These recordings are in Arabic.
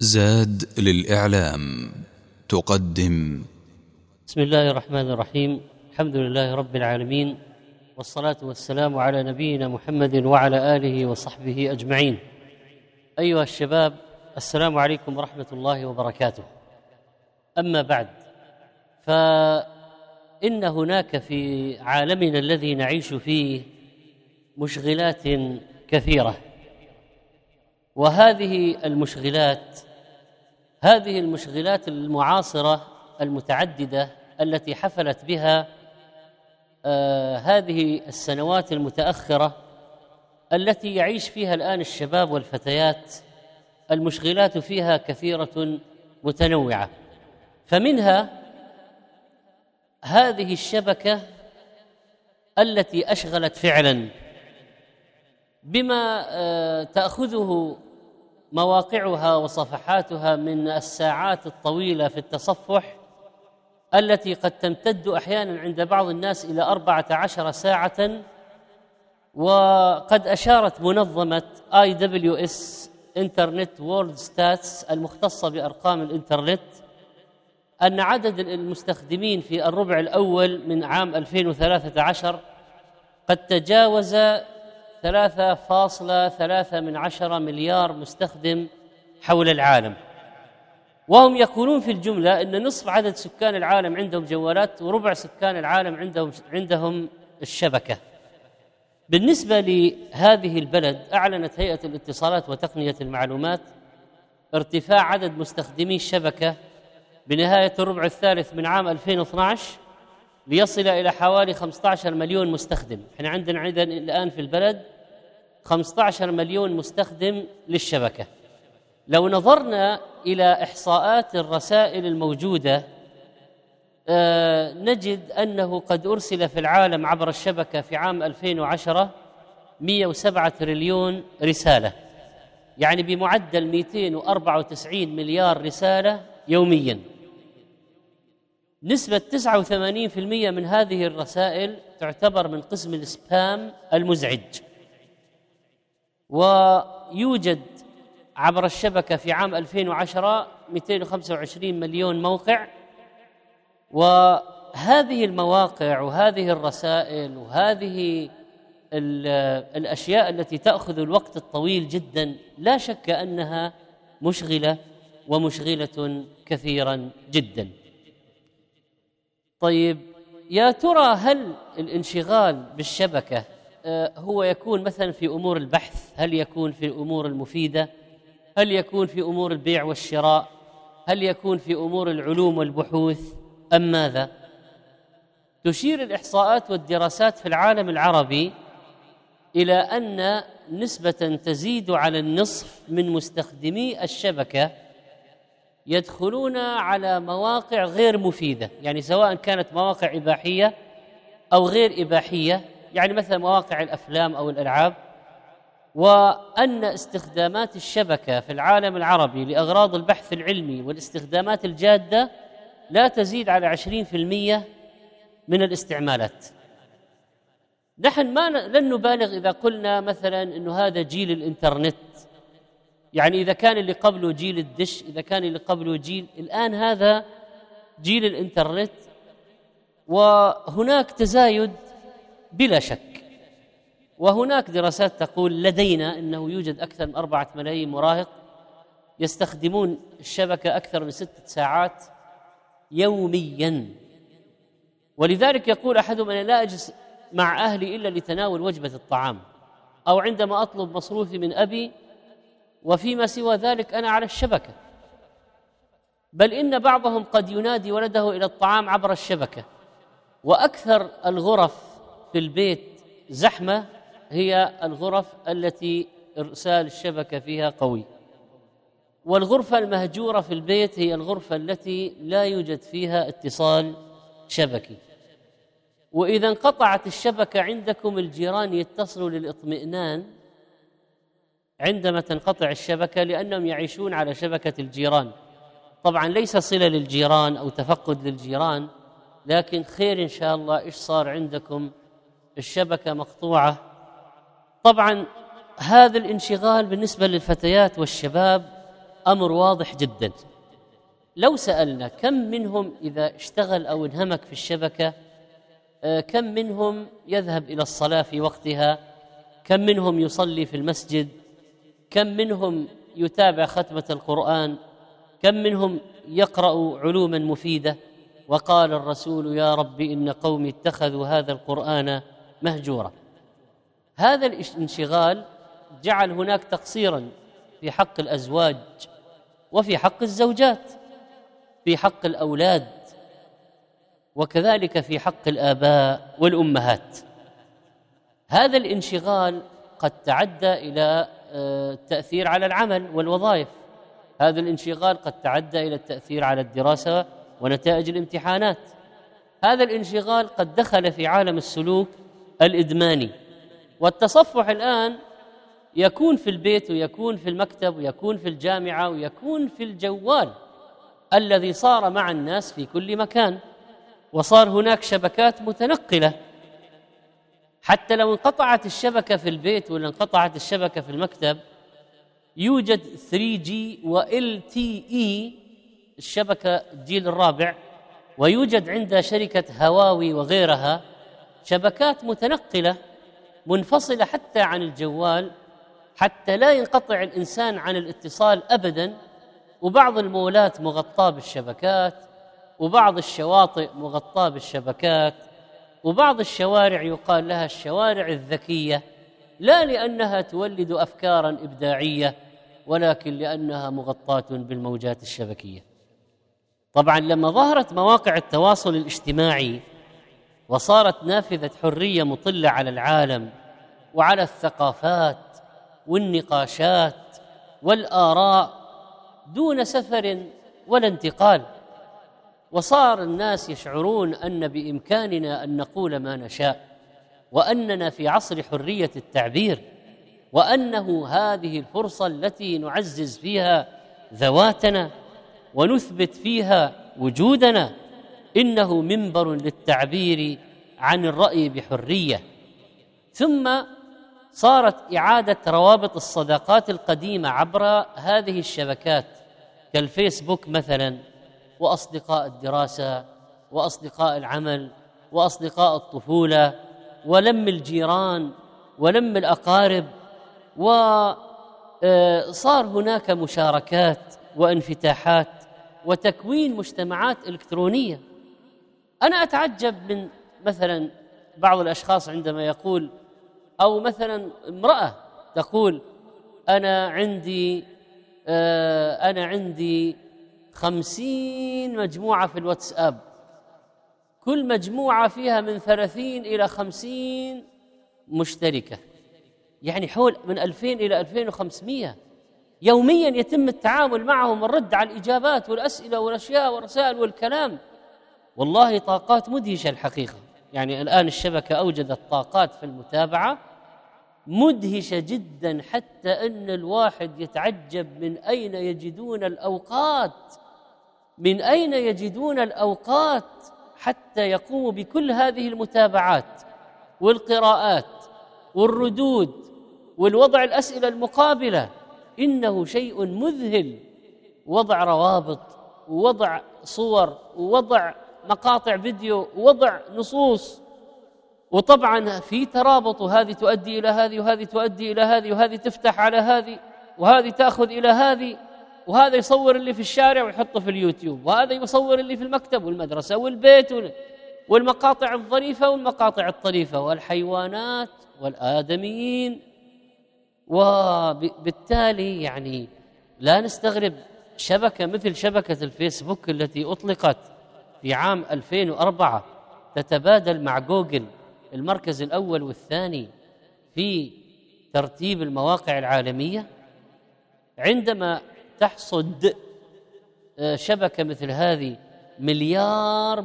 زاد للإعلام تقدم. بسم الله الرحمن الرحيم. الحمد لله رب العالمين، والصلاة والسلام على نبينا محمد وعلى آله وصحبه أجمعين. أيها الشباب، السلام عليكم ورحمة الله وبركاته. أما بعد، فإن هناك في عالمنا الذي نعيش فيه مشغلات كثيرة، وهذه المشغلات المعاصرة المتعددة التي حفلت بها هذه السنوات المتأخرة التي يعيش فيها الآن الشباب والفتيات، المشغلات فيها كثيرة متنوعة. فمنها هذه الشبكة التي أشغلت فعلا بما تأخذه مواقعها وصفحاتها من الساعات الطويلة في التصفح، التي قد تمتد أحيانا عند بعض الناس إلى 14 ساعة. وقد أشارت منظمة IWS Internet World Stats المختصة بأرقام الإنترنت أن عدد المستخدمين في الربع الأول من عام 2013 قد تجاوز 3.3 مليار مستخدم حول العالم. وهم يقولون في الجملة أن نصف عدد سكان العالم عندهم جوالات، وربع سكان العالم عندهم الشبكة. بالنسبة لهذه البلد، أعلنت هيئة الاتصالات وتقنية المعلومات ارتفاع عدد مستخدمي الشبكة بنهاية الربع الثالث من عام 2012 ليصل إلى حوالي 15 مليون مستخدم. احنا عندنا الآن في البلد 15 مليون مستخدم للشبكة. لو نظرنا إلى إحصاءات الرسائل الموجودة نجد أنه قد أرسل في العالم عبر الشبكة في عام 2010 107 تريليون رسالة، يعني بمعدل 294 مليار رسالة يوميا. نسبة 89% من هذه الرسائل تعتبر من قسم السبام المزعج. ويوجد عبر الشبكة في عام 2010 225 مليون موقع، وهذه المواقع وهذه الرسائل وهذه الأشياء التي تأخذ الوقت الطويل جدا لا شك أنها مشغلة ومشغلة كثيرا جدا. طيب، يا ترى هل الانشغال بالشبكة هو يكون مثلا في أمور البحث؟ هل يكون في الأمور المفيدة؟ هل يكون في أمور البيع والشراء؟ هل يكون في أمور العلوم والبحوث أم ماذا؟ تشير الإحصاءات والدراسات في العالم العربي إلى أن نسبة تزيد على النصف من مستخدمي الشبكة يدخلون على مواقع غير مفيدة، يعني سواء كانت مواقع إباحية أو غير إباحية، يعني مثل مواقع الأفلام أو الألعاب. وأن استخدامات الشبكة في العالم العربي لأغراض البحث العلمي والاستخدامات الجادة لا تزيد على 20% من الاستعمالات. نحن لن نبالغ إذا قلنا مثلا أنه هذا جيل الإنترنت، يعني إذا كان اللي قبله جيل الدش، إذا كان اللي قبله الآن هذا جيل الإنترنت. وهناك تزايد بلا شك، وهناك دراسات تقول لدينا أنه يوجد أكثر من 4 ملايين مراهق يستخدمون الشبكة أكثر من 6 ساعات يوميا. ولذلك يقول أحدهم: أنا لا أجلس مع أهلي إلا لتناول وجبة الطعام، أو عندما أطلب مصروفي من أبي، وفيما سوى ذلك أنا على الشبكة. بل إن بعضهم قد ينادي ولده إلى الطعام عبر الشبكة. وأكثر الغرف في البيت زحمة هي الغرف التي إرسال الشبكة فيها قوي، والغرفة المهجورة في البيت هي الغرفة التي لا يوجد فيها اتصال شبكي. وإذا انقطعت الشبكة عندكم، الجيران يتصلوا للإطمئنان عندما تنقطع الشبكة، لأنهم يعيشون على شبكة الجيران. طبعا ليس صلة للجيران أو تفقد للجيران، لكن خير إن شاء الله. إيش صار عندكم؟ الشبكة مقطوعة. طبعا هذا الانشغال بالنسبة للفتيات والشباب أمر واضح جدا. لو سألنا كم منهم إذا اشتغل أو انهمك في الشبكة، كم منهم يذهب إلى الصلاة في وقتها، كم منهم يصلي في المسجد، كم منهم يتابع ختمة القرآن، كم منهم يقرأ علوما مفيدة. وقال الرسول: يا رب إن قومي اتخذوا هذا القرآن مهجورا. هذا الانشغال جعل هناك تقصيرا في حق الأزواج وفي حق الزوجات، في حق الأولاد، وكذلك في حق الآباء والأمهات. هذا الانشغال قد تعدى إلى التأثير على العمل والوظائف، هذا الانشغال قد تعدى إلى التأثير على الدراسة ونتائج الامتحانات، هذا الانشغال قد دخل في عالم السلوك الإدماني. والتصفح الآن يكون في البيت ويكون في المكتب ويكون في الجامعة ويكون في الجوال الذي صار مع الناس في كل مكان، وصار هناك شبكات متنقلة. حتى لو انقطعت الشبكة في البيت ولا انقطعت الشبكة في المكتب، يوجد 3G و LTE الشبكة الجيل الرابع، ويوجد عند شركة هواوي وغيرها شبكات متنقلة منفصلة حتى عن الجوال، حتى لا ينقطع الإنسان عن الاتصال أبدا. وبعض المولات مغطاة بالشبكات، وبعض الشواطئ مغطاة بالشبكات، وبعض الشوارع يقال لها الشوارع الذكية، لا لأنها تولد أفكارا إبداعية، ولكن لأنها مغطاة بالموجات الشبكية. طبعا لما ظهرت مواقع التواصل الاجتماعي وصارت نافذة حرية مطلة على العالم وعلى الثقافات والنقاشات والآراء دون سفر ولا انتقال، وصار الناس يشعرون أن بإمكاننا أن نقول ما نشاء، وأننا في عصر حرية التعبير، وأنه هذه الفرصة التي نعزز فيها ذواتنا ونثبت فيها وجودنا، إنه منبر للتعبير عن الرأي بحرية. ثم صارت إعادة روابط الصداقات القديمة عبر هذه الشبكات كالفيسبوك مثلا، وأصدقاء الدراسة وأصدقاء العمل وأصدقاء الطفولة ولم الجيران ولم الأقارب، وصار هناك مشاركات وانفتاحات وتكوين مجتمعات إلكترونية. أنا أتعجب من مثلا بعض الأشخاص عندما يقول، أو مثلا امرأة تقول: أنا عندي 50 مجموعة في الواتساب، كل مجموعة فيها من 30 إلى 50 مشتركة، يعني حول من 2000 إلى 2500 يوميا يتم التعامل معهم والرد على الإجابات والأسئلة والأشياء والرسائل والكلام. والله طاقات مدهشة الحقيقة، يعني الآن الشبكة أوجدت طاقات في المتابعة مدهشة جدا، حتى أن الواحد يتعجب من أين يجدون الأوقات حتى يقوموا بكل هذه المتابعات والقراءات والردود والوضع الأسئلة المقابلة. إنه شيء مذهل، وضع روابط ووضع صور ووضع مقاطع فيديو ووضع نصوص، وطبعا في ترابط، وهذه تؤدي إلى هذه وهذه تؤدي إلى هذه، وهذه تفتح على هذه وهذه تأخذ إلى هذه، وهذا يصور اللي في الشارع ويحطه في اليوتيوب، وهذا يصور اللي في المكتب والمدرسة والبيت والمقاطع الظريفة والمقاطع الطريفة والحيوانات والآدميين. وبالتالي يعني لا نستغرب شبكة مثل شبكة الفيسبوك التي أطلقت في عام 2004 تتبادل مع جوجل المركز الأول والثاني في ترتيب المواقع العالمية. عندما تحصد شبكة مثل هذه مليار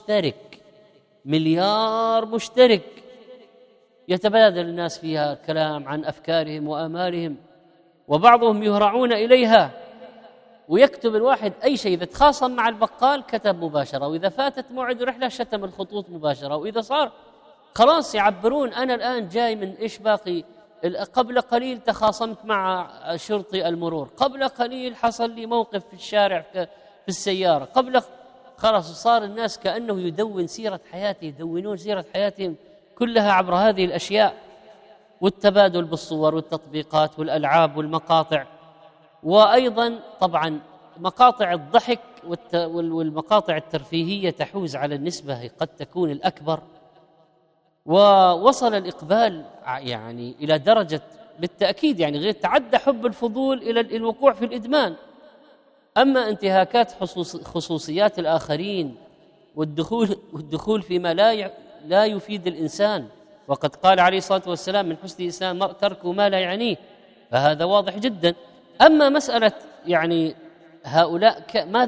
مشترك يتبادل الناس فيها الكلام عن أفكارهم وآمالهم، وبعضهم يهرعون إليها، ويكتب الواحد أي شيء. إذا تخاصم مع البقال كتب مباشرة، وإذا فاتت موعد رحلة شتم الخطوط مباشرة، وإذا صار خلاص يعبرون أنا الآن جاي من إيش باقي قبل قليل تخاصمت مع شرطي المرور، قبل قليل حصل لي موقف في الشارع في السيارة، خلاص صار الناس كأنه يدونون سيرة حياتهم كلها عبر هذه الأشياء، والتبادل بالصور والتطبيقات والألعاب والمقاطع، وأيضا طبعا مقاطع الضحك والمقاطع الترفيهية تحوز على النسبة قد تكون الأكبر. ووصل الإقبال يعني إلى درجة بالتأكيد يعني غير تعدى حب الفضول إلى الوقوع في الإدمان. أما انتهاكات خصوصيات الآخرين والدخول فيما لا يفيد الإنسان، وقد قال عليه الصلاة والسلام من حسن الإسلام المرء ترك ما لا يعنيه، فهذا واضح جدا. أما مسألة يعني هؤلاء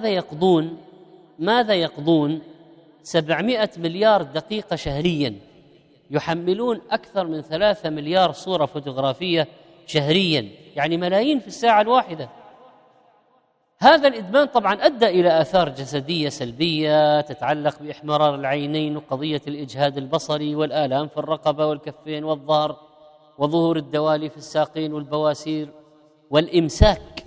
ماذا يقضون 700 مليار دقيقة شهريا، يحملون أكثر من 3 مليار صورة فوتوغرافية شهريا، يعني ملايين في الساعة الواحدة. هذا الإدمان طبعا أدى إلى آثار جسدية سلبية تتعلق بإحمرار العينين وقضية الإجهاد البصري والآلام في الرقبة والكفين والظهر وظهور الدوالي في الساقين والبواسير والإمساك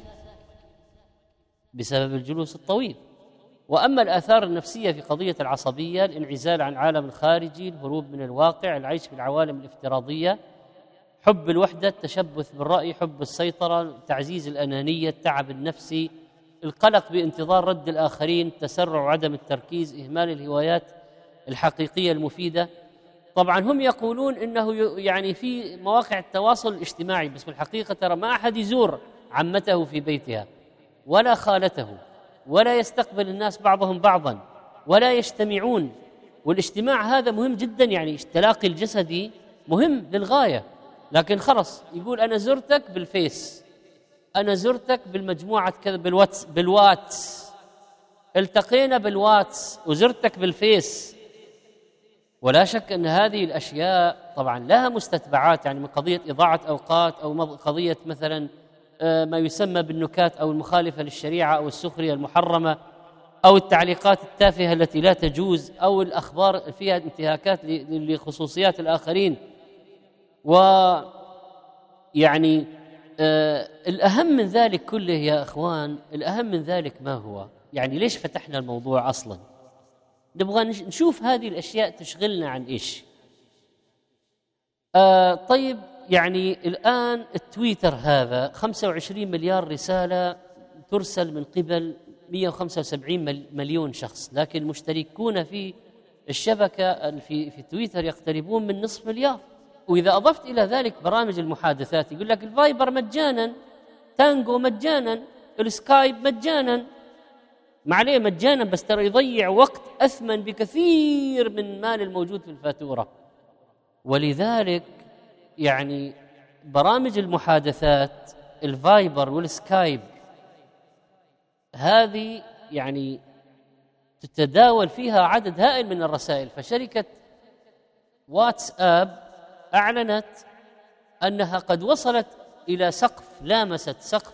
بسبب الجلوس الطويل. وأما الآثار النفسية في قضية العصبية، الانعزال عن العالم الخارجي، الهروب من الواقع، العيش في العوالم الافتراضية، حب الوحدة، التشبث بالرأي، حب السيطرة، تعزيز الأنانية، التعب النفسي، القلق بانتظار رد الآخرين، التسرع وعدم التركيز، إهمال الهوايات الحقيقية المفيدة. طبعا هم يقولون إنه يعني في مواقع التواصل الاجتماعي، بس في الحقيقة ترى ما أحد يزور عمته في بيتها ولا خالته، ولا يستقبل الناس بعضهم بعضا، ولا يجتمعون. والاجتماع هذا مهم جدا، يعني التلاقي الجسدي مهم للغاية، لكن خلص يقول أنا زرتك بالفيس، أنا زرتك بالمجموعة كذا بالواتس، التقينا بالواتس وزرتك بالفيس. ولا شك أن هذه الأشياء طبعا لها مستتبعات، يعني من قضية إضاعة أوقات، أو قضية مثلا ما يسمى بالنكات أو المخالفة للشريعة، أو السخرية المحرمة، أو التعليقات التافهة التي لا تجوز، أو الأخبار فيها انتهاكات لخصوصيات الآخرين. ويعني الأهم من ذلك كله يا إخوان، الأهم من ذلك ما هو؟ يعني ليش فتحنا الموضوع أصلا؟ نبغى نشوف هذه الأشياء تشغلنا عن إيش. طيب يعني الآن التويتر هذا 25 مليار رسالة ترسل من قبل 175 مليون شخص، لكن المشتركون في الشبكة في تويتر يقتربون من نصف مليار. وإذا أضفت إلى ذلك برامج المحادثات، يقول لك الفايبر مجانا، تانجو مجانا، السكايب مجانا، ما عليه مجانا، بس ترى يضيع وقت أثمن بكثير من مال الموجود في الفاتورة. ولذلك يعني برامج المحادثات الفايبر والسكايب هذه يعني تتداول فيها عدد هائل من الرسائل. فشركة واتساب أعلنت أنها قد وصلت إلى لامست سقف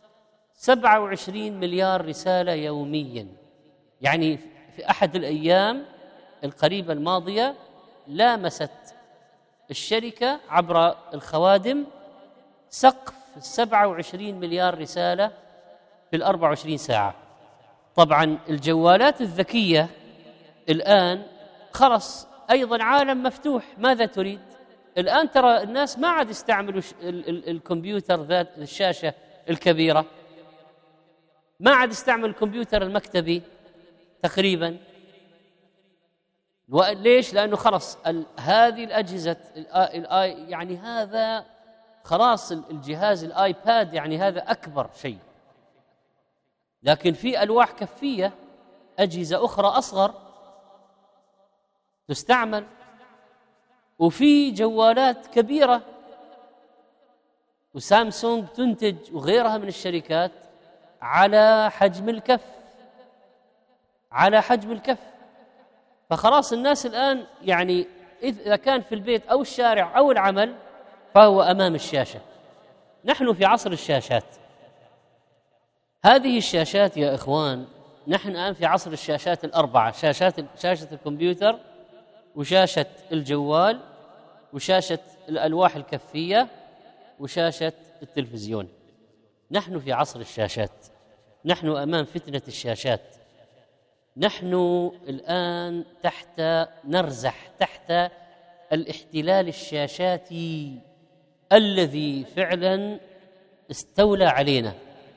27 مليار رسالة يوميا. يعني في أحد الأيام القريبة الماضية لامست الشركة عبر الخوادم سقف 27 مليار رسالة في 24 ساعة. طبعا الجوالات الذكية الآن خلص أيضا عالم مفتوح. ماذا تريد؟ الآن ترى الناس ما عاد يستعملوا الكمبيوتر ذات الشاشة الكبيرة، ما عاد يستعمل الكمبيوتر المكتبي تقريبا. وليش؟ لأنه خلص هذه الأجهزة يعني هذا خلاص الجهاز الآيباد يعني هذا أكبر شيء، لكن في ألواح كفية أجهزة أخرى أصغر تستعمل، وفي جوالات كبيرة، وسامسونج تنتج وغيرها من الشركات على حجم الكف. فخلاص الناس الآن يعني إذا كان في البيت أو الشارع أو العمل فهو أمام الشاشة. نحن في عصر الشاشات. هذه الشاشات يا إخوان، نحن الآن في عصر الشاشات الأربعة، شاشة الكمبيوتر، وشاشة الجوال، وشاشة الألواح الكفية، وشاشة التلفزيون. نحن في عصر الشاشات، نحن أمام فتنة الشاشات، نحن الآن نرزح تحت الاحتلال الشاشاتي الذي فعلا استولى علينا.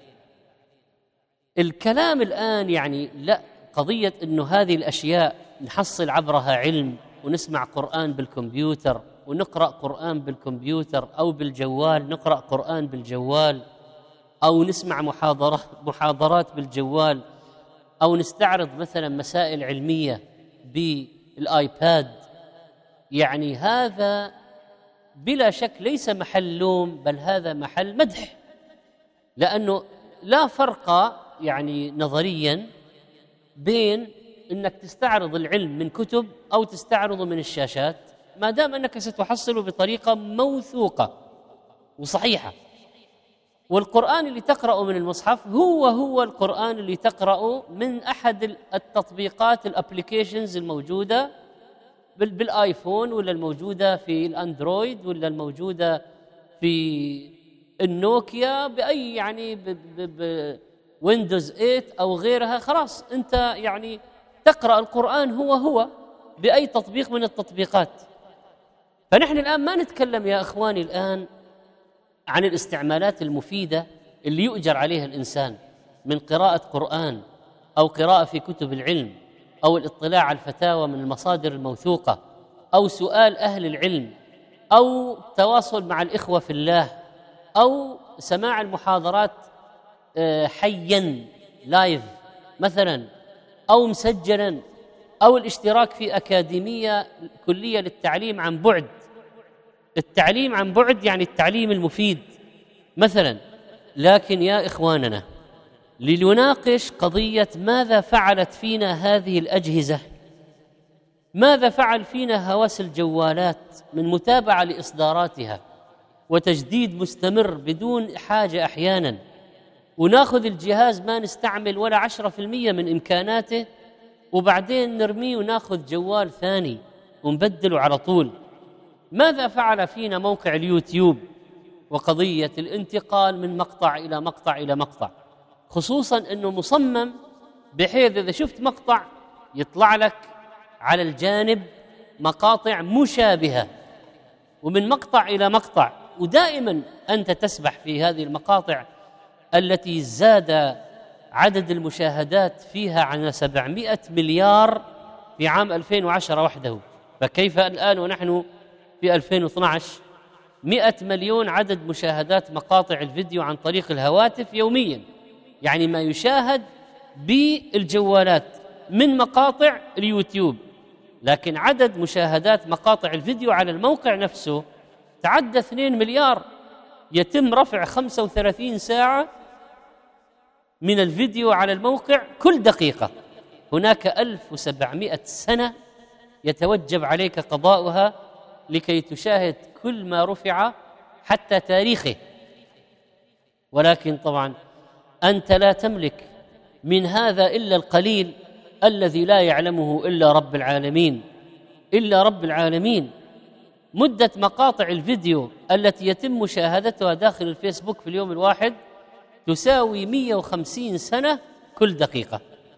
الكلام الآن يعني لا قضية إنه هذه الأشياء نحصل عبرها علم ونسمع قرآن بالكمبيوتر ونقرأ قرآن بالكمبيوتر أو بالجوال، نقرأ قرآن بالجوال أو نسمع محاضرات بالجوال أو نستعرض مثلا مسائل علمية بالآيباد. يعني هذا بلا شك ليس محل لوم، بل هذا محل مدح، لأنه لا فرق يعني نظريا بين أنك تستعرض العلم من كتب أو تستعرضه من الشاشات، ما دام أنك ستحصله بطريقة موثوقة وصحيحة. والقرآن اللي تقرأه من المصحف هو القرآن اللي تقرأه من أحد التطبيقات الابليكيشنز الموجودة بالآيفون، ولا الموجودة في الأندرويد، ولا الموجودة في النوكيا، بأي يعني ويندوز 8 أو غيرها. خلاص أنت يعني تقرأ القرآن هو بأي تطبيق من التطبيقات. فنحن الآن ما نتكلم يا أخواني الآن عن الاستعمالات المفيدة اللي يؤجر عليها الإنسان من قراءة قرآن أو قراءة في كتب العلم أو الاطلاع على الفتاوى من المصادر الموثوقة أو سؤال أهل العلم أو تواصل مع الإخوة في الله أو سماع المحاضرات حياً لايف مثلاً أو مسجلاً أو الاشتراك في أكاديمية كلية للتعليم عن بعد. التعليم عن بعد يعني التعليم المفيد مثلاً. لكن يا إخواننا، لنناقش قضية ماذا فعلت فينا هذه الأجهزة، ماذا فعل فينا هوس الجوالات من متابعة لإصداراتها وتجديد مستمر بدون حاجة أحياناً، وناخذ الجهاز ما نستعمل ولا 10% من إمكاناته وبعدين نرميه وناخذ جوال ثاني ونبدله على طول. ماذا فعل فينا موقع اليوتيوب وقضية الانتقال من مقطع إلى مقطع إلى مقطع، خصوصاً أنه مصمم بحيث إذا شفت مقطع يطلع لك على الجانب مقاطع مشابهة ومن مقطع إلى مقطع، ودائماً أنت تسبح في هذه المقاطع التي زاد عدد المشاهدات فيها عن 700 مليار في عام 2010 وحده. فكيف الآن ونحن في 2012 100 مليون عدد مشاهدات مقاطع الفيديو عن طريق الهواتف يوميا، يعني ما يشاهد بالجوالات من مقاطع اليوتيوب. لكن عدد مشاهدات مقاطع الفيديو على الموقع نفسه تعدى 2 مليار. يتم رفع 35 ساعة من الفيديو على الموقع كل دقيقة. هناك 1700 سنة يتوجب عليك قضاؤها لكي تشاهد كل ما رفع حتى تاريخه. ولكن طبعا أنت لا تملك من هذا إلا القليل الذي لا يعلمه إلا رب العالمين، إلا رب العالمين. مدة مقاطع الفيديو التي يتم مشاهدتها داخل الفيسبوك في اليوم الواحد تساوي 150 سنة كل دقيقة.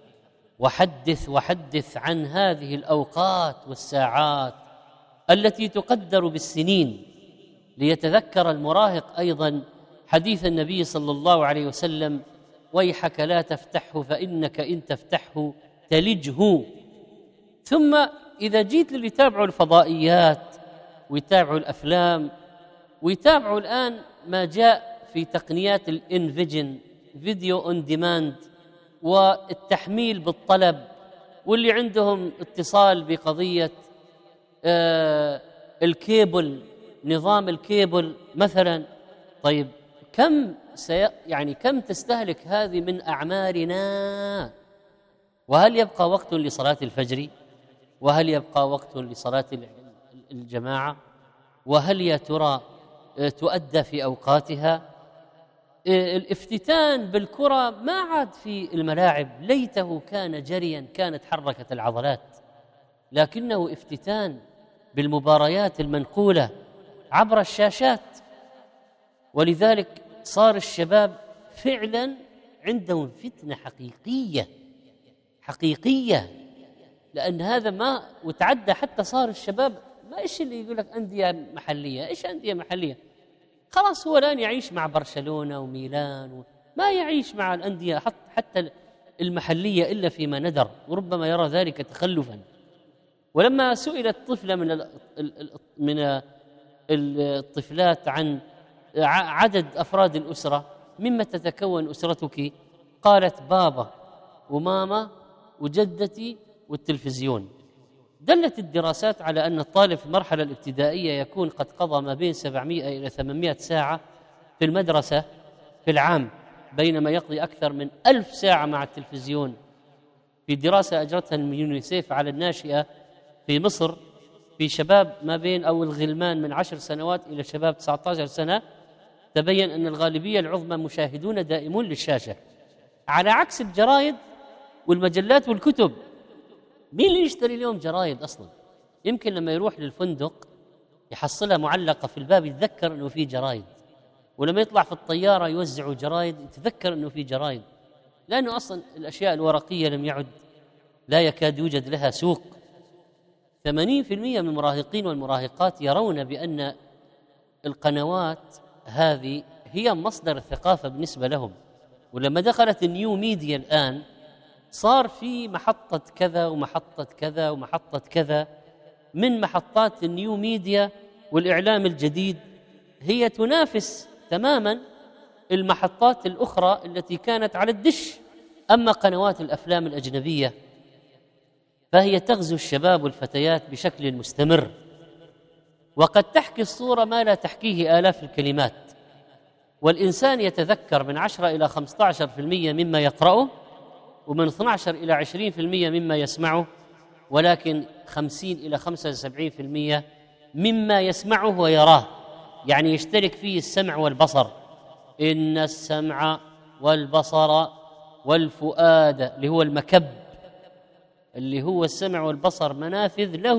وحدث عن هذه الأوقات والساعات التي تقدر بالسنين. ليتذكر المراهق أيضا حديث النبي صلى الله عليه وسلم: ويحك لا تفتحه فإنك إن تفتحه تلجه. ثم إذا جيت للي يتابعوا الفضائيات ويتابعوا الأفلام ويتابعوا الآن ما جاء في تقنيات الانفيجن فيديو اون ديماند والتحميل بالطلب، واللي عندهم اتصال بقضية الكيبل، نظام الكيبل مثلا. طيب كم تستهلك هذه من أعمارنا؟ وهل يبقى وقت لصلاة الفجر؟ وهل يبقى وقت لصلاة الجماعة؟ وهل يا ترى تؤدى في أوقاتها؟ الافتتان بالكرة ما عاد في الملاعب، ليته كان جريا كانت حركت العضلات، لكنه افتتان بالمباريات المنقولة عبر الشاشات. ولذلك صار الشباب فعلا عندهم فتنة حقيقية، لأن هذا ما وتعدى، حتى صار الشباب ما إيش اللي يقول لك أندية محلية، إيش أندية محلية؟ خلاص هو الآن يعيش مع برشلونة وميلان ما يعيش مع الأندية حتى المحلية إلا فيما ندر، وربما يرى ذلك تخلفا. ولما سئلت طفلة من الطفلات عن عدد أفراد الأسرة، مما تتكون أسرتك؟ قالت بابا وماما وجدتي والتلفزيون. دلت الدراسات على أن الطالب في المرحلة الابتدائية يكون قد قضى ما بين 700 إلى 800 ساعة في المدرسة في العام، بينما يقضي أكثر من 1000 ساعة مع التلفزيون. في دراسة أجرتها اليونيسيف على الناشئة في مصر في شباب ما بين أو الغلمان من 10 سنوات إلى شباب 19 سنة، تبين أن الغالبية العظمى مشاهدون دائمون للشاشة، على عكس الجرائد والمجلات والكتب. مين اللي يشتري اليوم جرائد أصلا؟ يمكن لما يروح للفندق يحصلها معلقة في الباب يتذكر أنه في جرائد، ولما يطلع في الطيارة يوزعوا جرائد يتذكر أنه في جرائد، لأنه أصلا الأشياء الورقية لم يعد، لا يكاد يوجد لها سوق. 80% من المراهقين والمراهقات يرون بأن القنوات هذه هي مصدر الثقافة بالنسبة لهم. ولما دخلت النيو ميديا الآن صار في محطة كذا ومحطة كذا ومحطة كذا من محطات النيو ميديا والإعلام الجديد، هي تنافس تماما المحطات الأخرى التي كانت على الدش. أما قنوات الأفلام الأجنبية فهي تغزو الشباب والفتيات بشكل مستمر، وقد تحكي الصورة ما لا تحكيه آلاف الكلمات. والإنسان يتذكر من 10 إلى 15% مما يقرأه، ومن 12 إلى 20% مما يسمعه، ولكن 50 إلى 75% مما يسمعه ويراه، يعني يشترك فيه السمع والبصر. إن السمع والبصر والفؤاد، اللي هو المكب، اللي هو السمع والبصر، منافذ له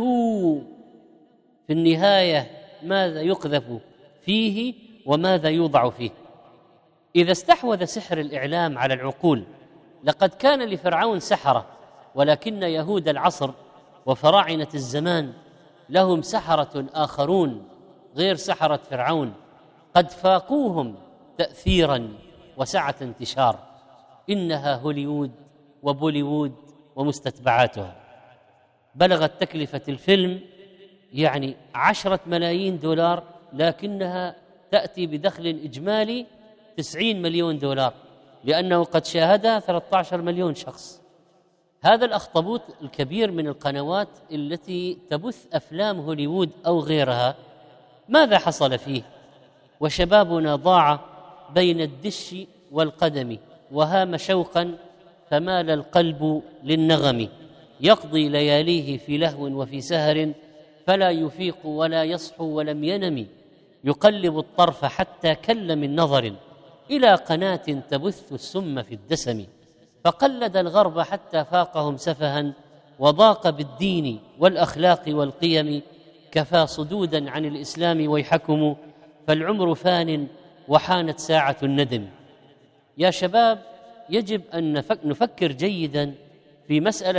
في النهاية ماذا يقذف فيه وماذا يوضع فيه. إذا استحوذ سحر الإعلام على العقول، لقد كان لفرعون سحرة، ولكن يهود العصر وفراعنة الزمان لهم سحرة آخرون غير سحرة فرعون، قد فاقوهم تأثيرا وسعة انتشار. إنها هوليوود وبوليوود ومستتبعاتها. بلغت تكلفة الفيلم يعني 10 ملايين دولار، لكنها تأتي بدخل إجمالي 90 مليون دولار، لأنه قد شاهدها 13 مليون شخص. هذا الأخطبوط الكبير من القنوات التي تبث أفلام هوليوود أو غيرها، ماذا حصل فيه؟ وشبابنا ضاع بين الدش والقدم، وهام شوقا فمال القلب للنغم، يقضي لياليه في لهو وفي سهر، فلا يفيق ولا يصحو ولم ينم، يقلب الطرف حتى كل من نظر إلى قناة تبث السم في الدسم، فقلد الغرب حتى فاقهم سفها، وضاق بالدين والأخلاق والقيم، كفى صدودا عن الإسلام ويحكم، فالعمر فان وحانت ساعة الندم. يا شباب، يجب أن نفكر جيدا في مسألة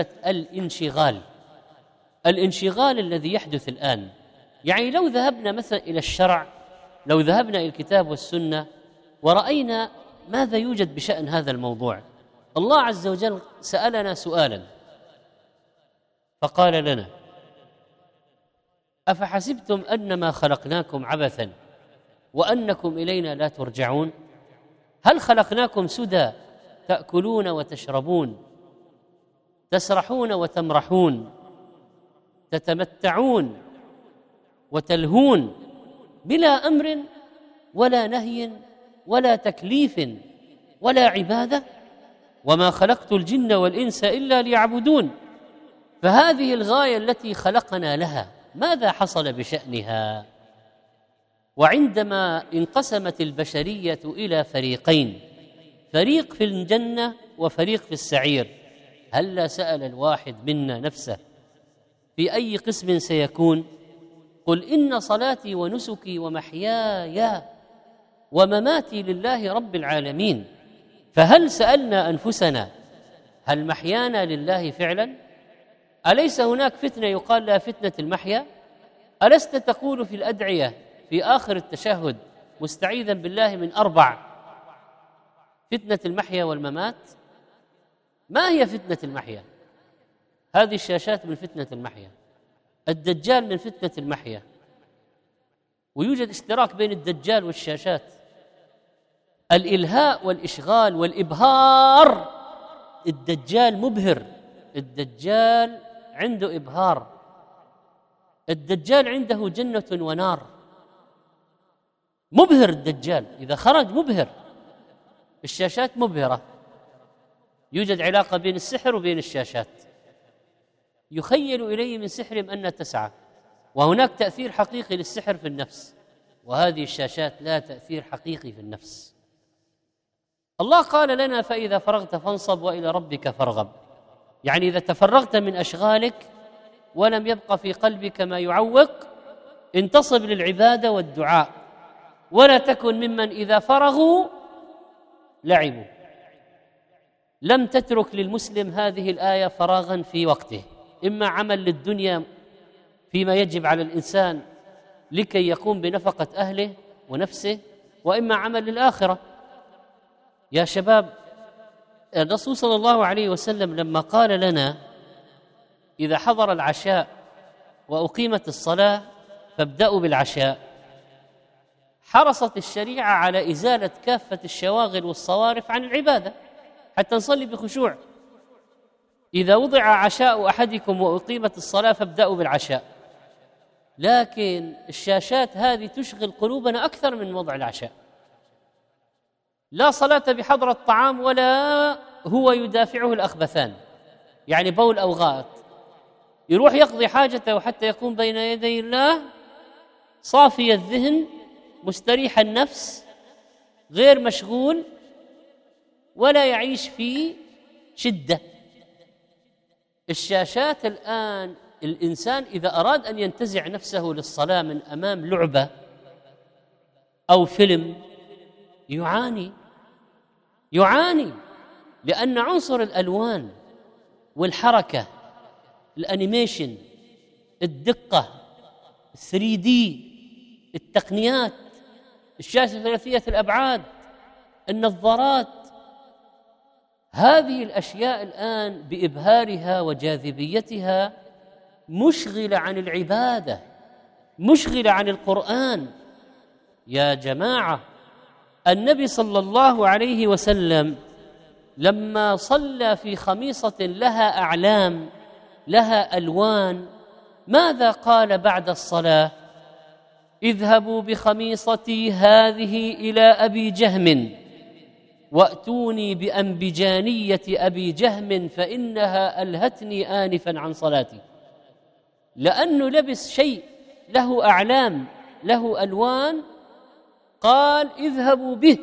الانشغال الذي يحدث الآن. يعني لو ذهبنا مثلا إلى الشرع، لو ذهبنا إلى الكتاب والسنة ورأينا ماذا يوجد بشأن هذا الموضوع. الله عز وجل سألنا سؤالا فقال لنا: أفحسبتم أنما خلقناكم عبثا وأنكم إلينا لا ترجعون؟ هل خلقناكم سدى تأكلون وتشربون، تسرحون وتمرحون، تتمتعون وتلهون، بلا أمر ولا نهي ولا تكليف ولا عبادة؟ وما خلقت الجن والإنس إلا ليعبدون. فهذه الغاية التي خلقنا لها ماذا حصل بشأنها؟ وعندما انقسمت البشرية إلى فريقين، فريق في الجنة وفريق في السعير، هل سأل الواحد منا نفسه في أي قسم سيكون؟ قل إن صلاتي ونسكي ومحياي ومماتي لله رب العالمين. فهل سألنا أنفسنا هل محيانا لله فعلا؟ أليس هناك فتنة يقال لها فتنة المحيا؟ ألست تقول في الأدعية في آخر التشهد مستعيذا بالله من 4 فتنة المحيا والممات؟ ما هي فتنة المحيا؟ هذه الشاشات من فتنة المحيا، الدجال من فتنة المحيا، ويوجد اشتراك بين الدجال والشاشات. الإلهاء والإشغال والإبهار. الدجال مبهر، الدجال عنده إبهار، الدجال عنده جنة ونار، مبهر الدجال إذا خرج مبهر. الشاشات مبهرة، يوجد علاقة بين السحر وبين الشاشات، يخيل إليه من سحرهم أنها تسعى، وهناك تأثير حقيقي للسحر في النفس، وهذه الشاشات لا تأثير حقيقي في النفس. الله قال لنا فإذا فرغت فانصب وإلى ربك فارغب، يعني إذا تفرغت من أشغالك ولم يبق في قلبك ما يعوق انتصب للعبادة والدعاء، ولا تكن ممن إذا فرغوا لعبوا. لم تترك للمسلم هذه الآية فراغا في وقته، إما عمل للدنيا فيما يجب على الإنسان لكي يقوم بنفقة أهله ونفسه، وإما عمل للآخرة. يا شباب، الرسول صلى الله عليه وسلم لما قال لنا إذا حضر العشاء وأقيمت الصلاة فابدأوا بالعشاء، حرصت الشريعة على إزالة كافة الشواغل والصوارف عن العبادة حتى نصلي بخشوع. إذا وضع عشاء أحدكم وأقيمت الصلاة فابدأوا بالعشاء. لكن الشاشات هذه تشغل قلوبنا أكثر من وضع العشاء. لا صلاة بحضرة الطعام ولا هو يدافعه الأخبثان، يعني بول أو غائط، يروح يقضي حاجته حتى يقوم بين يدي الله صافي الذهن مستريح النفس غير مشغول ولا يعيش في شدة. الشاشات الآن، الإنسان إذا أراد أن ينتزع نفسه للصلاة من أمام لعبة أو فيلم يعاني لأن عنصر الألوان والحركة، الأنيميشن، الدقة، 3D، التقنيات، الشاشة ثلاثية الأبعاد، النظارات، هذه الأشياء الآن بإبهارها وجاذبيتها مشغلة عن العبادة، مشغلة عن القرآن. يا جماعة، النبي صلى الله عليه وسلم لما صلى في خميصة لها أعلام لها ألوان ماذا قال بعد الصلاة؟ اذهبوا بخميصتي هذه إلى أبي جهم وأتوني بأنبجانية أبي جهم فإنها ألهتني آنفا عن صلاتي. لأنه لبس شيء له أعلام له ألوان، قال اذهبوا به،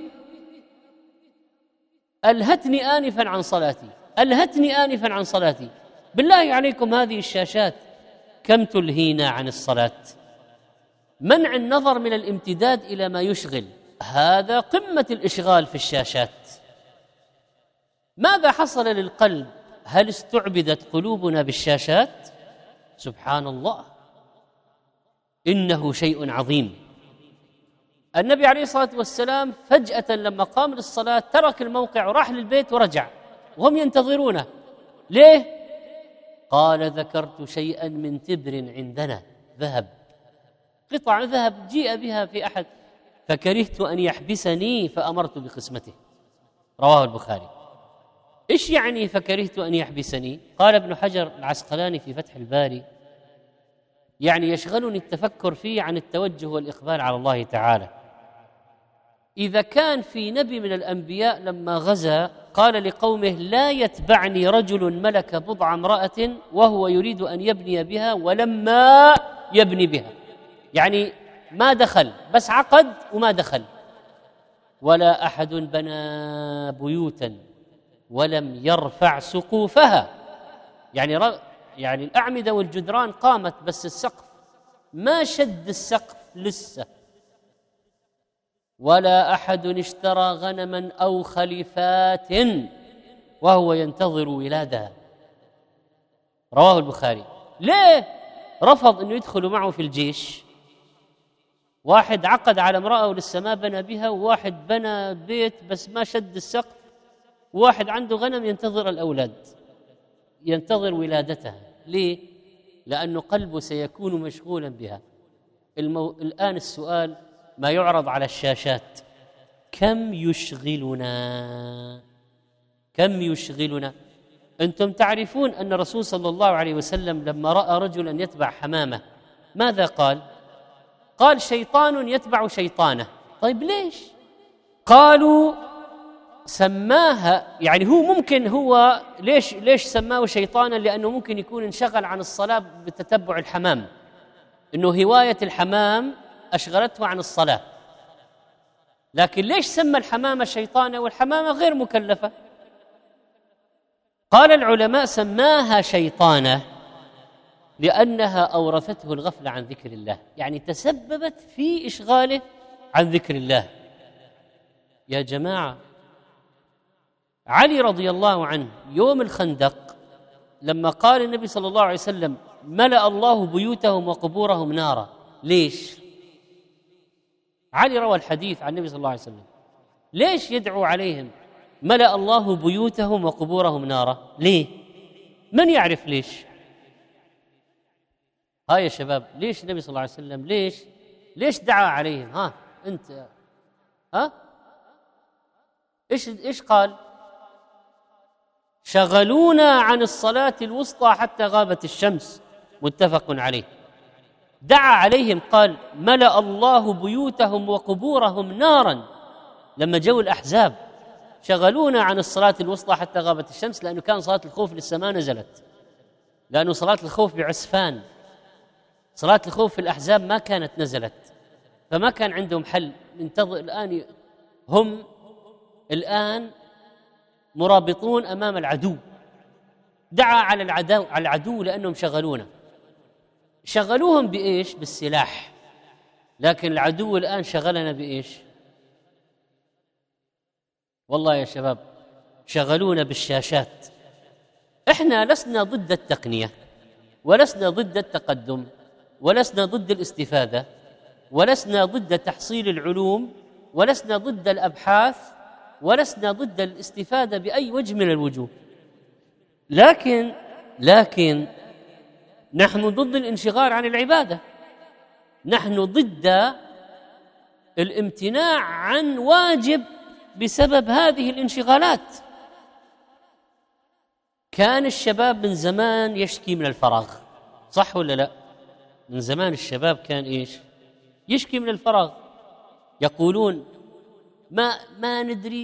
ألهتني آنفا عن صلاتي، ألهتني آنفا عن صلاتي. بالله عليكم، هذه الشاشات كم تلهينا عن الصلاة؟ منع النظر من الامتداد إلى ما يشغل، هذا قمة الإشغال في الشاشات. ماذا حصل للقلب؟ هل استعبدت قلوبنا بالشاشات؟ سبحان الله، إنه شيء عظيم. النبي عليه الصلاة والسلام فجأة لما قام للصلاة ترك الموقع وراح للبيت ورجع وهم ينتظرونه. ليه؟ قال ذكرت شيئا من تبر عندنا، ذهب، قطع ذهب جيء بها في أحد فكرهت أن يحبسني فأمرت بقسمته. رواه البخاري. إيش يعني فكرهت أن يحبسني؟ قال ابن حجر العسقلاني في فتح الباري يعني يشغلني التفكر فيه عن التوجه والإقبال على الله تعالى. إذا كان في نبي من الأنبياء لما غزا قال لقومه لا يتبعني رجل ملك بضع امرأة وهو يريد أن يبني بها ولما يبني بها، يعني ما دخل، بس عقد وما دخل. ولا أحد بنى بيوتا ولم يرفع سقوفها، يعني الأعمدة والجدران قامت بس السقف ما شد السقف لسه. ولا أحد اشترى غنما أو خليفات وهو ينتظر ولادها. رواه البخاري. ليه رفض أنه يدخلوا معه في الجيش؟ واحد عقد على امرأة ولسه ما بنى بها، وواحد بنى بيت بس ما شد السقف، وواحد عنده غنم ينتظر الأولاد، ينتظر ولادتها. ليه؟ لأنه قلبه سيكون مشغولا بها. الآن السؤال ما يعرض على الشاشات: كم يشغلنا؟ كم يشغلنا؟ أنتم تعرفون أن الرسول صلى الله عليه وسلم لما رأى رجلا يتبع حمامة ماذا قال؟ قال: شيطان يتبع شيطانه. طيب ليش؟ قالوا سماها، يعني هو ممكن هو ليش سماه شيطانا؟ لأنه ممكن يكون انشغل عن الصلاة بتتبع الحمام، إنه هواية الحمام أشغلته عن الصلاة. لكن ليش سمى الحمامة شيطانا والحمامة غير مكلفة؟ قال العلماء سماها شيطانة لأنها أورثته الغفلة عن ذكر الله، يعني تسببت في إشغاله عن ذكر الله. يا جماعة، علي رضي الله عنه يوم الخندق لما قال النبي صلى الله عليه وسلم: ملأ الله بيوتهم وقبورهم نارا. ليش؟ علي روى الحديث عن النبي صلى الله عليه وسلم. ليش يدعو عليهم ملأ الله بيوتهم وقبورهم نارا؟ ليه؟ من يعرف ليش؟ ها يا شباب، ليش النبي صلى الله عليه وسلم ليش دعا عليهم؟ ها انت ايش قال؟ شغلونا عن الصلاة الوسطى حتى غابت الشمس، متفق عليه. دعا عليهم قال: ملأ الله بيوتهم وقبورهم نارا. لما جو الأحزاب شغلونا عن الصلاة الوسطى حتى غابت الشمس، لأنه كان صلاة الخوف لسه ما نزلت، لأنه صلاة الخوف بعسفان، صلاة الخوف في الأحزاب ما كانت نزلت، فما كان عندهم حل. انتظر الآن، هم الآن مرابطون أمام العدو. دعا على العدو لأنهم شغلوهم بإيش؟ بالسلاح. لكن العدو الآن شغلنا بإيش؟ والله يا شباب شغلونا بالشاشات. إحنا لسنا ضد التقنية، ولسنا ضد التقدم، ولسنا ضد الاستفادة، ولسنا ضد تحصيل العلوم، ولسنا ضد الأبحاث، ولسنا ضد الاستفادة بأي وجه من الوجوه. لكن نحن ضد الانشغال عن العبادة، نحن ضد الامتناع عن واجب بسبب هذه الانشغالات. كان الشباب من زمان يشكي من الفراغ، صح ولا لا؟ من زمان الشباب كان إيش؟ يشكي من الفراغ. يقولون ما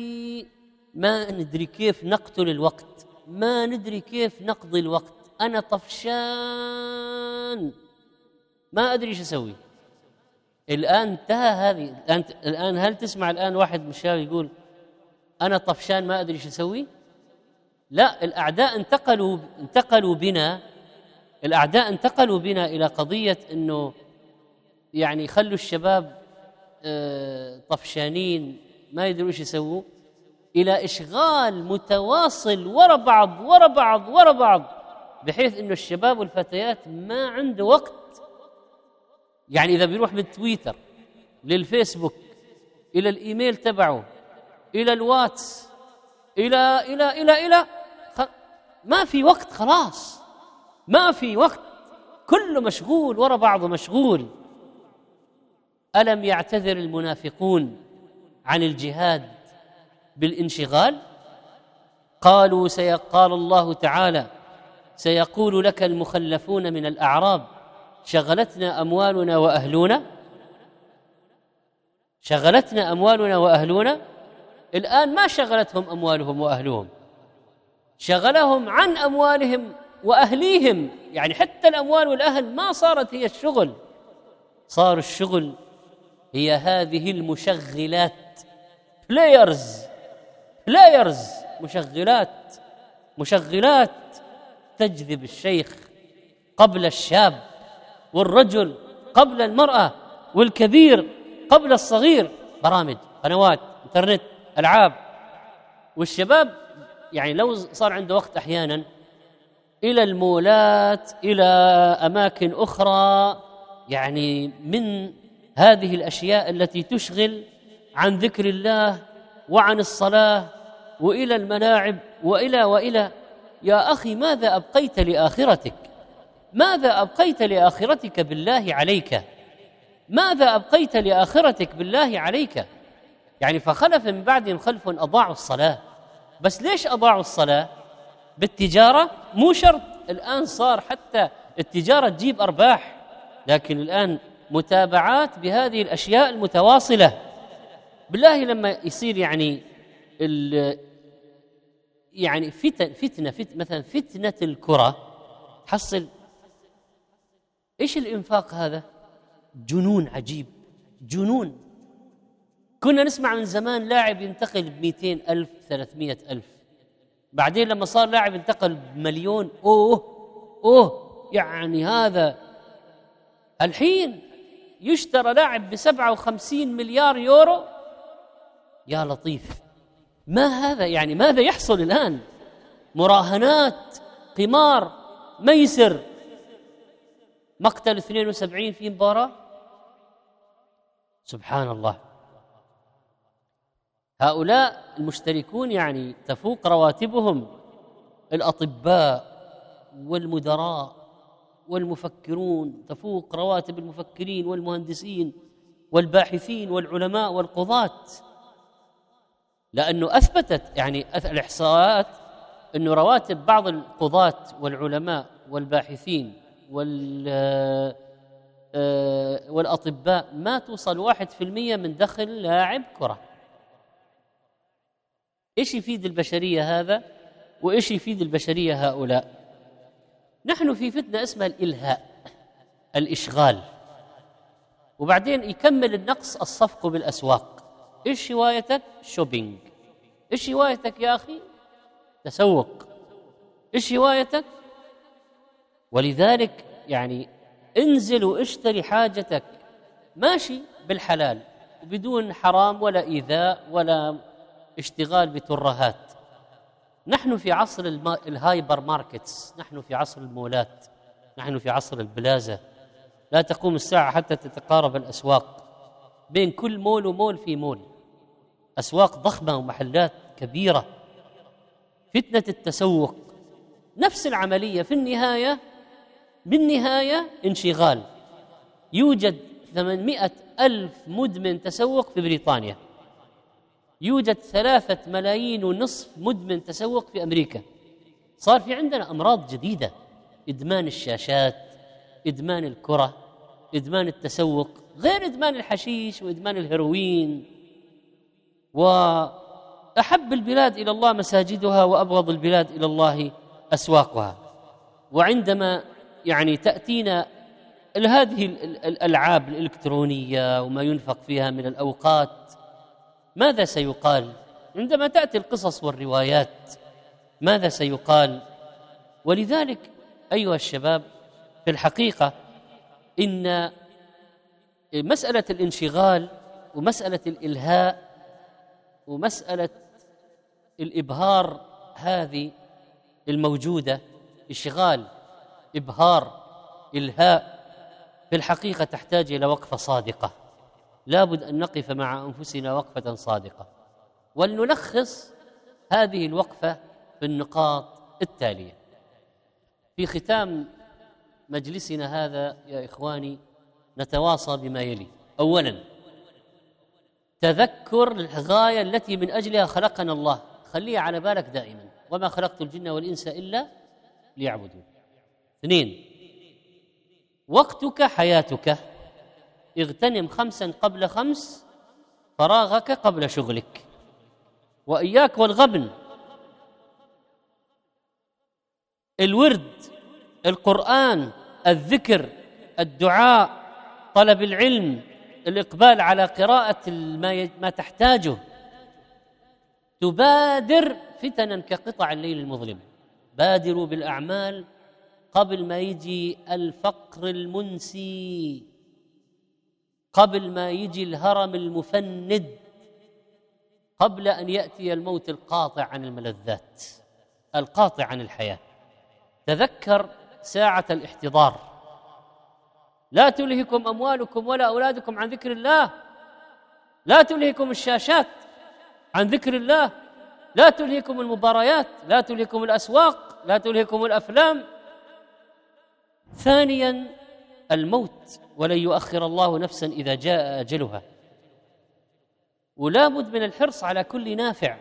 ندري كيف نقتل الوقت، ما ندري كيف نقضي الوقت، أنا طفشان ما أدري ايش أسوي. الآن انتهى هذه. الآن هل تسمع الآن واحد من الشباب يقول أنا طفشان ما أدري ايش أسوي؟ لا، الأعداء انتقلوا بنا إلى قضية إنه يعني خلوا الشباب طفشانين ما يدروا ايش يسووا، إلى إشغال متواصل ورا بعض بحيث إنه الشباب والفتيات ما عنده وقت. يعني إذا بيروح من تويتر للفيسبوك إلى الإيميل تبعه إلى الواتس إلى ما في وقت، خلاص ما في وقت، كله مشغول ورا بعضه مشغول. ألم يعتذر المنافقون عن الجهاد بالانشغال؟ قال الله تعالى: سيقول لك المخلفون من الأعراب شغلتنا أموالنا وأهلنا. الآن ما شغلتهم أموالهم وأهلهم، شغلهم عن أموالهم وأهليهم. يعني حتى الأموال والأهل ما صارت هي الشغل، صار الشغل هي هذه المشغلات، بلايرز، مشغلات تجذب الشيخ قبل الشاب، والرجل قبل المرأة، والكبير قبل الصغير. برامج، قنوات انترنت، ألعاب. والشباب يعني لو صار عنده وقت أحيانا إلى المولات، إلى أماكن أخرى، يعني من هذه الأشياء التي تشغل عن ذكر الله وعن الصلاة، وإلى الملاعب وإلى. يا أخي ماذا أبقيت لآخرتك؟ ماذا أبقيت لآخرتك بالله عليك؟ ماذا أبقيت لآخرتك بالله عليك؟ يعني فخلف من بعدهم خلف أضاعوا الصلاة. بس ليش أضاعوا الصلاة؟ بالتجارة؟ مو شرط. الآن صار حتى التجارة تجيب أرباح، لكن الآن متابعات بهذه الأشياء المتواصلة. بالله لما يصير يعني فتنة مثلا فتنة الكرة، تحصل إيش الإنفاق هذا؟ جنون عجيب، جنون. كنا نسمع من زمان لاعب ينتقل ب200,000 300,000، بعدين لما صار لاعب ينتقل بمليون. يعني هذا الحين يشترى لاعب ب57 مليار يورو. يا لطيف، ما هذا؟ يعني ماذا يحصل الآن؟ مراهنات، قمار، ميسر. مقتل 72 في مباراة، سبحان الله. هؤلاء المشتركون يعني تفوق رواتبهم الأطباء والمدراء والمفكرون، تفوق رواتب المفكرين والمهندسين والباحثين والعلماء والقضاة، لأنه أثبتت يعني الإحصاءات أنه رواتب بعض القضاة والعلماء والباحثين والأطباء ما توصل 1% من دخل لاعب كرة. إيش يفيد البشرية هذا؟ وإيش يفيد البشرية هؤلاء؟ نحن في فتنة اسمها الإلهاء، الإشغال. وبعدين يكمل النقص الصفق بالأسواق. إيش هوايتك؟ شوبينج. إيش هوايتك يا أخي؟ تسوق. إيش هوايتك؟ ولذلك يعني انزل واشتري حاجتك، ماشي بالحلال وبدون حرام ولا إيذاء ولا اشتغال بترهات. نحن في عصر الهايبر ماركتس، نحن في عصر المولات، نحن في عصر البلازة. لا تقوم الساعة حتى تتقارب الأسواق، بين كل مول ومول في مول، أسواق ضخمة ومحلات كبيرة. فتنة التسوق نفس العملية، في النهاية بالنهاية انشغال. يوجد 800,000 مدمن تسوق في بريطانيا، يوجد 3.5 ملايين مدمن تسوق في أمريكا. صار في عندنا أمراض جديدة، إدمان الشاشات، إدمان الكرة، إدمان التسوق، غير إدمان الحشيش وإدمان الهيروين. وأحب البلاد إلى الله مساجدها، وأبغض البلاد إلى الله أسواقها. وعندما يعني تأتينا هذه الألعاب الإلكترونية وما ينفق فيها من الأوقات، ماذا سيقال؟ عندما تأتي القصص والروايات ماذا سيقال؟ ولذلك أيها الشباب، في الحقيقة إن مسألة الانشغال ومسألة الإلهاء ومسألة الإبهار هذه الموجودة، إشغال، إبهار، إلهاء، في الحقيقة تحتاج إلى وقفة صادقة. لابد أن نقف مع أنفسنا وقفة صادقة، ولنلخص هذه الوقفة في النقاط التالية. في ختام مجلسنا هذا يا إخواني نتواصى بما يلي: أولاً، تذكر الغاية التي من أجلها خلقنا الله، خليها على بالك دائماً: وما خلقت الجن والإنس إلا ليعبدون. 2، وقتك حياتك، اغتنم 5 قبل 5، فراغك قبل شغلك. وإياك والغبن. الورد، القرآن، الذكر، الدعاء، طلب العلم، الإقبال على قراءة ما تحتاجه. تبادر فتنا كقطع الليل المظلم. بادروا بالأعمال قبل ما يجي الفقر المنسي. قبل ما يجي الهرم المفند، قبل أن يأتي الموت القاطع عن الملذات، القاطع عن الحياة. تذكر ساعة الاحتضار: لا تلهكم أموالكم ولا أولادكم عن ذكر الله، لا تلهكم الشاشات عن ذكر الله، لا تلهكم المباريات، لا تلهكم الأسواق، لا تلهكم الأفلام. ثانيا الموت، ولن يؤخر الله نفسا إذا جاء أجلها، ولا بد من الحرص على كل نافع.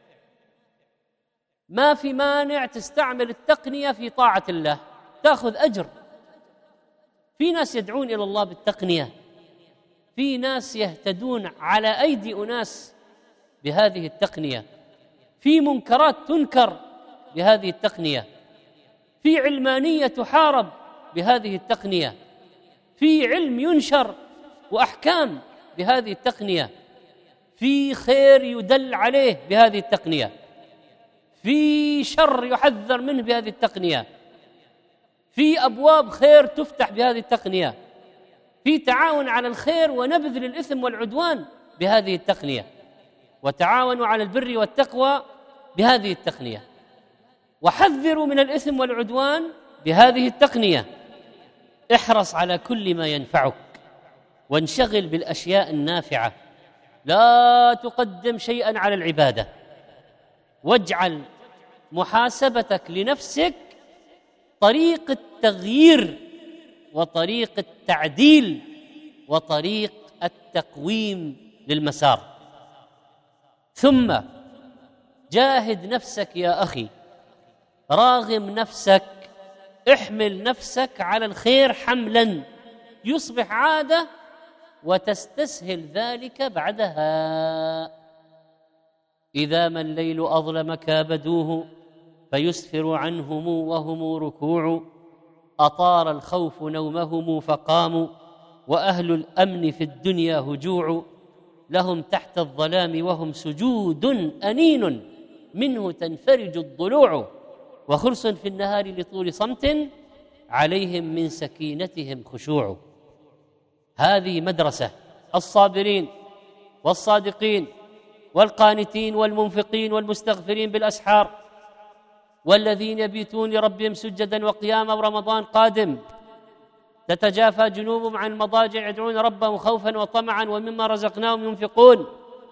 ما في مانع تستعمل التقنية في طاعة الله، تأخذ أجر. في ناس يدعون إلى الله بالتقنية، في ناس يهتدون على أيدي أناس بهذه التقنية، في منكرات تنكر بهذه التقنية، في علمانية تحارب بهذه التقنية، في علم ينشر وأحكام بهذه التقنية، في خير يدل عليه بهذه التقنية، في شر يحذر منه بهذه التقنية، في أبواب خير تفتح بهذه التقنية، في تعاون على الخير ونبذ للإثم والعدوان بهذه التقنية، وتعاونوا على البر والتقوى بهذه التقنية، وحذروا من الإثم والعدوان بهذه التقنية. احرص على كل ما ينفعك وانشغل بالأشياء النافعة، لا تقدم شيئا على العبادة، واجعل محاسبتك لنفسك طريق التغيير وطريق التعديل وطريق التقويم للمسار. ثم جاهد نفسك يا أخي، راغم نفسك، احمل نفسك على الخير حملا يصبح عادة وتستسهل ذلك بعدها. إذا ما الليل أظلم كابدوه فيسفر عنهم وهم ركوع، أطار الخوف نومهم فقاموا وأهل الأمن في الدنيا هجوع، لهم تحت الظلام وهم سجود أنين منه تنفرج الضلوع، وخرس في النهار لطول صمت عليهم من سكينتهم خشوع. هذه مدرسة الصابرين والصادقين والقانتين والمنفقين والمستغفرين بالأسحار، والذين يبيتون لربهم سجدا وقياما. رمضان قادم، تتجافى جنوبهم عن المضاجع يدعون ربهم خوفا وطمعا ومما رزقناهم ينفقون.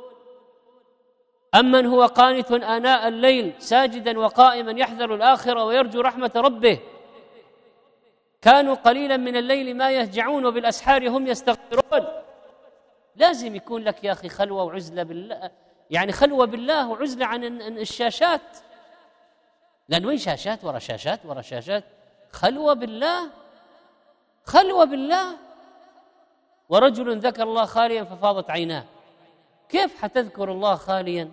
أمن هو قانت آناء الليل ساجدا وقائما يحذر الآخرة ويرجو رحمة ربه، كانوا قليلا من الليل ما يهجعون وبالأسحار هم يستغفرون. لازم يكون لك يا أخي خلوة وعزلة بالله، يعني خلوة بالله وعزلة عن الشاشات، لأن وين شاشات ورا شاشات ورا شاشات؟ خلوة بالله، خلوة بالله. ورجل ذكر الله خاليا ففاضت عيناه. كيف حتذكر الله خاليا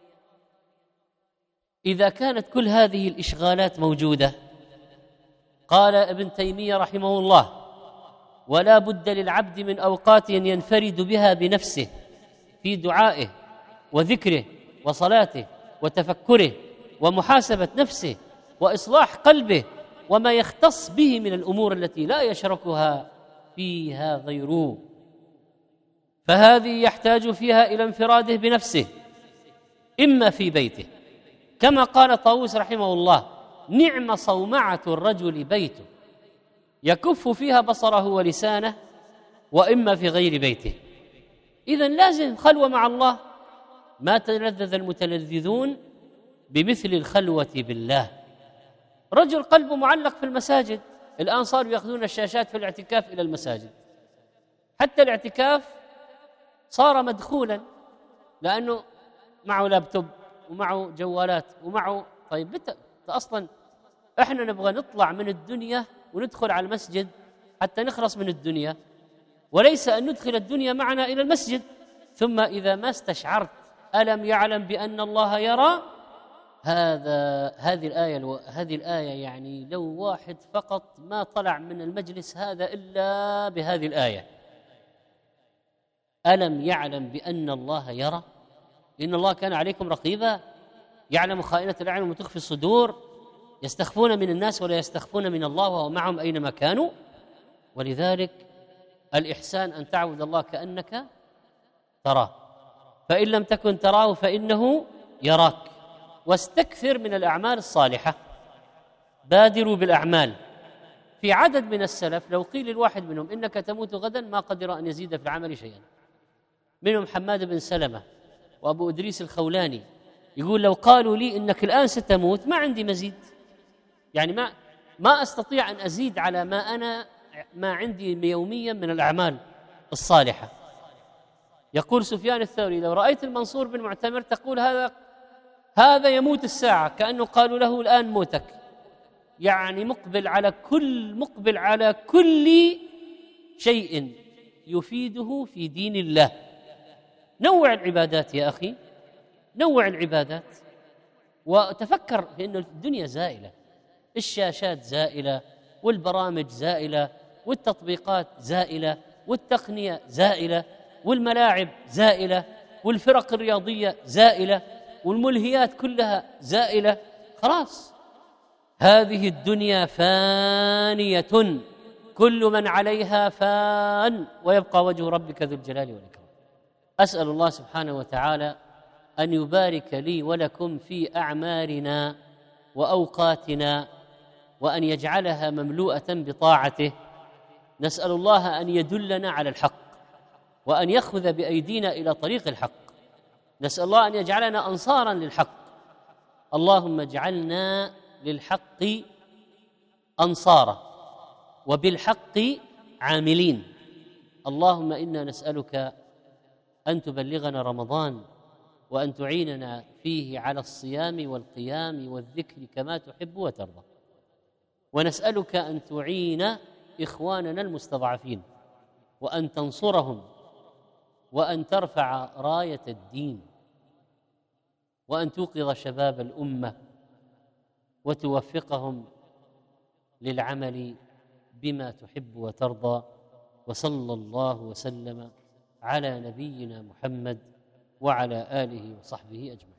إذا كانت كل هذه الإشغالات موجودة؟ قال ابن تيمية رحمه الله: ولا بد للعبد من أوقات ينفرد بها بنفسه في دعائه وذكره وصلاته وتفكره ومحاسبة نفسه وإصلاح قلبه وما يختص به من الأمور التي لا يشركها فيها غيره، فهذه يحتاج فيها إلى انفراده بنفسه، إما في بيته كما قال طاووس رحمه الله: نعم صومعة الرجل بيته يكف فيها بصره ولسانه، وإما في غير بيته. إذن لازم خلوة مع الله. ما تلذذ المتلذذون بمثل الخلوة بالله. رجل قلبه معلق في المساجد، الآن صاروا يأخذون الشاشات في الاعتكاف إلى المساجد، حتى الاعتكاف صار مدخولا، لأنه معه لابتوب ومعه جوالات ومعه. طيب أصلا إحنا نبغى نطلع من الدنيا وندخل على المسجد حتى نخلص من الدنيا، وليس أن ندخل الدنيا معنا إلى المسجد. ثم إذا ما ألم يعلم بأن الله يرى. هذه الآية يعني لو واحد فقط ما طلع من المجلس هذا إلا بهذه الآية: ألم يعلم بأن الله يرى، إن الله كان عليكم رقيبا، يعلم خائنة الأعين وما تخفي الصدور، يستخفون من الناس ولا يستخفون من الله وهو معهم أينما كانوا. ولذلك الإحسان أن تعبد الله كأنك تراه، فإن لم تكن تراه فإنه يراك. واستكثر من الأعمال الصالحة، بادروا بالأعمال. في عدد من السلف لو قيل الواحد منهم إنك تموت غدا ما قدر أن يزيد في العمل شيئا، منهم حماد بن سلمة وأبو إدريس الخولاني، يقول لو قالوا لي إنك الآن ستموت ما عندي مزيد، يعني ما أستطيع أن أزيد على ما عندي يوميا من الأعمال الصالحة. يقول سفيان الثوري لو رأيت المنصور بن معتمر تقول هذا يموت الساعة، كأنه قالوا له الآن موتك، يعني مقبل على كل شيء يفيده في دين الله. نوع العبادات يا أخي، نوع العبادات، وتفكر في أن الدنيا زائلة، الشاشات زائلة، والبرامج زائلة، والتطبيقات زائلة، والتقنية زائلة، والملاعب زائلة، والفرق الرياضية زائلة، والملهيات كلها زائلة. خلاص، هذه الدنيا فانية، كل من عليها فان، ويبقى وجه ربك ذو الجلال والإكرام. أسأل الله سبحانه وتعالى أن يبارك لي ولكم في أعمارنا وأوقاتنا، وأن يجعلها مملوءة بطاعته. نسأل الله أن يدلنا على الحق، وأن يأخذ بأيدينا إلى طريق الحق. نسأل الله أن يجعلنا أنصارا للحق. اللهم اجعلنا للحق أنصارا وبالحق عاملين. اللهم إنا نسألك أن تبلغنا رمضان، وأن تعيننا فيه على الصيام والقيام والذكر كما تحب وترضى، ونسألك أن تعين إخواننا المستضعفين، وأن تنصرهم، وأن ترفع راية الدين، وأن توقظ شباب الأمة، وتوفقهم للعمل بما تحب وترضى. وصلى الله وسلم على نبينا محمد وعلى آله وصحبه أجمعين.